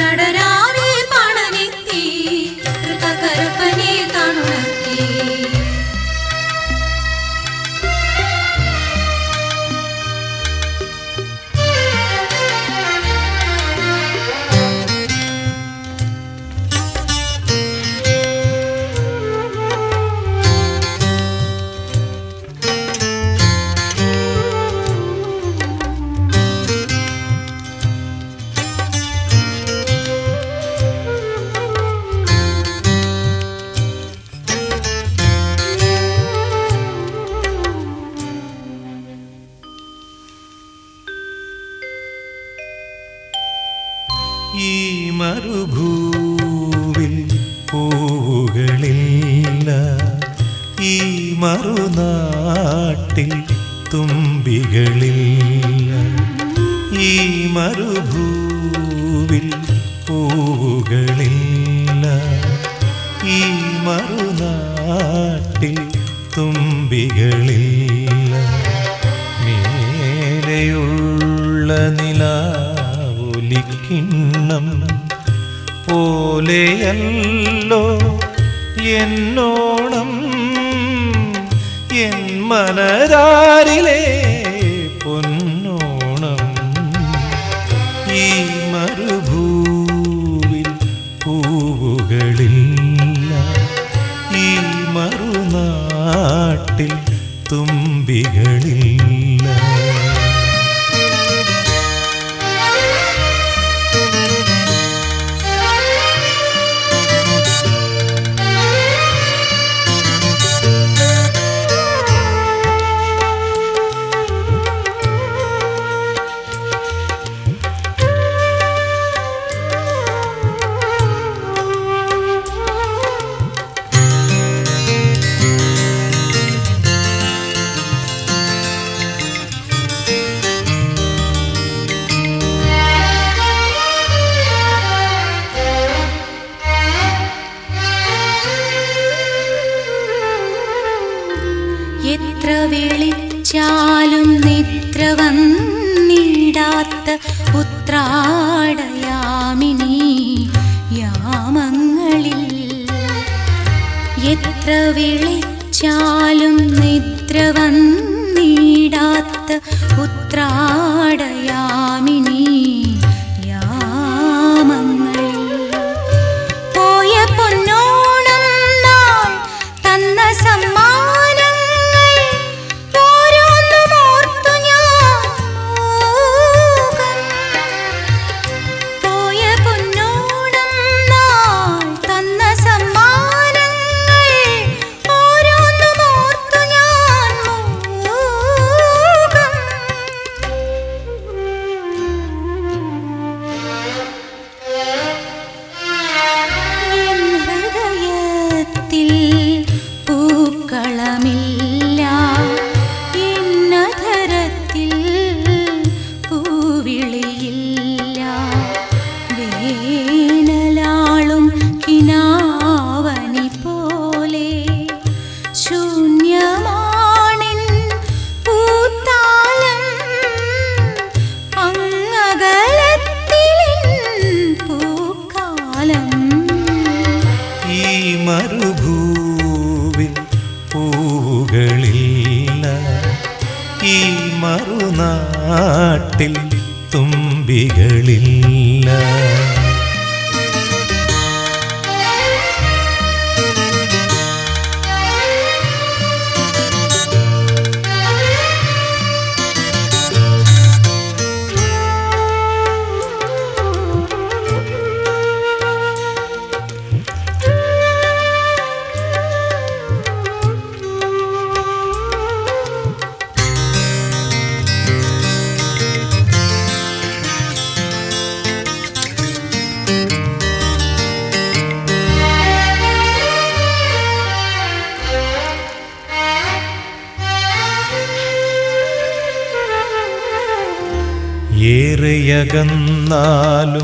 കടരാവേ പണനെത്തി കൃതകരപ്പനെ തണുണർത്തി. ഈ മരുഭൂവിൽ പൂവുകളില്ല, ഈ മറുനാട്ടിൽ തുമ്പികളില്ല. ഈ മരുഭൂവിൽ പൂവുകളില്ല, ഈ മറുനാട്ടിൽ തുമ്പികളില്ല. മേലെയുള്ള നിലാവൊലിക്കിണ്ണം പോലെയല്ലോ എന്നോണം, എൻ മനതാരിലെ പൊന്നോണം. ഈ മരുഭൂവിൽ പൂവുകളില്ല, ഈ മറുനാട്ടിൽ തുമ്പികളില്ല. എത്ര വിളിച്ചാലും നിദ്ര വന്നിടാത്ത ഉത്രാടയാമിനി യാമങ്ങളിൽ, എത്ര വിളിച്ചാലും നിദ്ര വന്നിടാത്ത ഉത്രാടയാമിനി യാമങ്ങളിൽ. പോയ പൊന്നോണം നാം തന്ന സമ്മാനങ്ങൾ ഓരോന്നുമോർത്തു ഞാൻ മൂകം. പോയ പൊന്നോണം നാം തന്ന സമ്മാനങ്ങൾ ഓരോന്നുമോർത്തു ഞാൻ മൂകം. എൻ ഹൃദയത്തിൽ പൂക്കളമില്ല, എന്നധരത്തിൽ പൂവിളിയില്ല. വേനലാളും കിനാവനി പോലെ ശൂന്യമാണിൻ പൂത്താലം, അങ്ങകലത്തിലിൻ പൂക്കാലം. ഈ മരുഭൂവിൽ പൂവുകളില്ല, ഈ മറുനാട്ടിൽ തുമ്പികളില്ല. ഏറെയകന്നാലും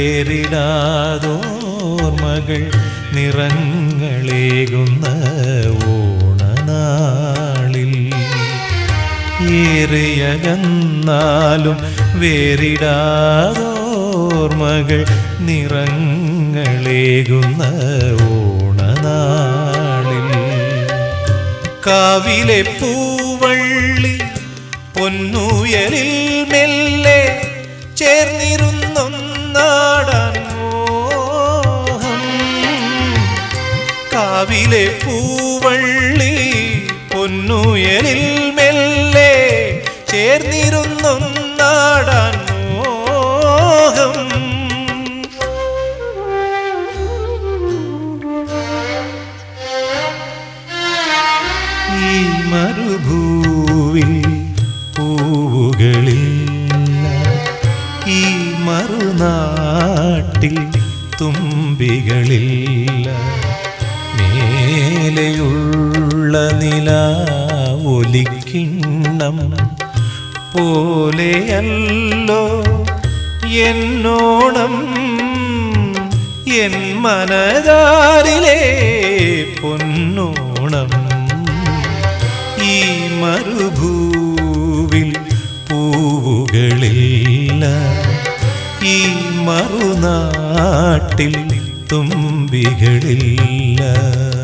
വേറിടാതോർമകൾ നിറങ്ങളേകുന്ന ഓണനാളിൽ, ഏറെയകന്നാലും വേറിടാതോർമകൾ ഓർമ്മകൾ നിറങ്ങളേകുന്ന ഓണനാളിൽ കാവിലെ പൂവള്ളി പൊന്നുയലിൽ മെല്ലെ ചേർന്നിരുന്നൊന്നാടാൻ മോഹം. കാവിലെ പൂവള്ളി പൊന്നുയലിൽ മെല്ലെ ചേർന്നിരുന്നൊന്നാടാൻ മോഹം. ഈ മരുഭൂവിൽ പൂവുകളില്ല, ഈ മറുനാട്ടിൽ തുമ്പികളില്ല. മേലെയുള്ള നിലാവൊലിക്കിണ്ണം പോലെയല്ലോ എന്നോണം, എൻ മനതാരിലെ പൊന്നോണം. ഈ മരുഭൂവിൽ പൂവുകളില്ല, ഈ മറുനാട്ടിൽ തുമ്പികളില്ല.